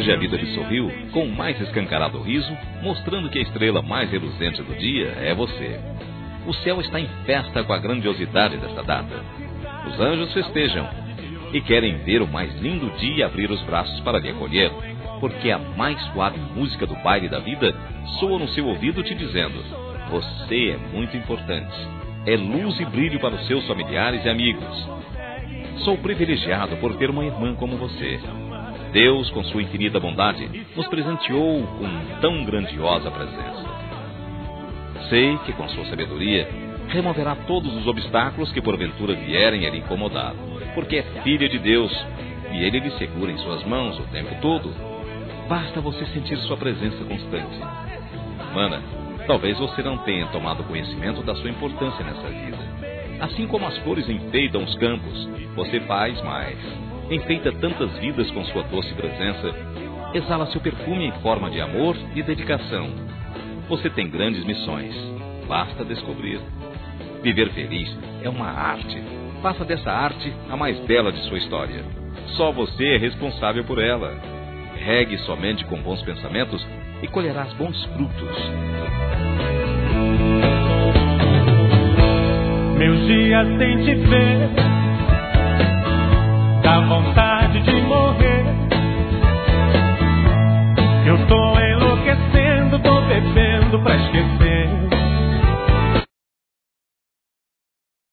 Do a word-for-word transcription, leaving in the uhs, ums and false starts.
Hoje a vida lhe sorriu com o mais escancarado riso, mostrando que a estrela mais reluzente do dia é você. O céu está em festa com a grandiosidade desta data. Os anjos festejam e querem ver o mais lindo dia e abrir os braços para lhe acolher, porque a mais suave música do baile da vida soa no seu ouvido te dizendo: você é muito importante, é luz e brilho para os seus familiares e amigos. Sou privilegiado por ter uma irmã como você. Deus, com sua infinita bondade, nos presenteou com tão grandiosa presença. Sei que com sua sabedoria removerá todos os obstáculos que porventura vierem a lhe incomodar, porque é filha de Deus e Ele lhe segura em suas mãos o tempo todo. Basta você sentir sua presença constante. Mana, talvez você não tenha tomado conhecimento da sua importância nessa vida. Assim como as flores enfeitam os campos, você faz mais. Enfeita tantas vidas com sua doce presença, exala seu perfume em forma de amor e dedicação. Você tem grandes missões, basta descobrir. Viver feliz é uma arte. Faça dessa arte a mais bela de sua história. Só você é responsável por ela. Regue somente com bons pensamentos e colherás bons frutos. Meus dias sem te ver, dá vontade de morrer.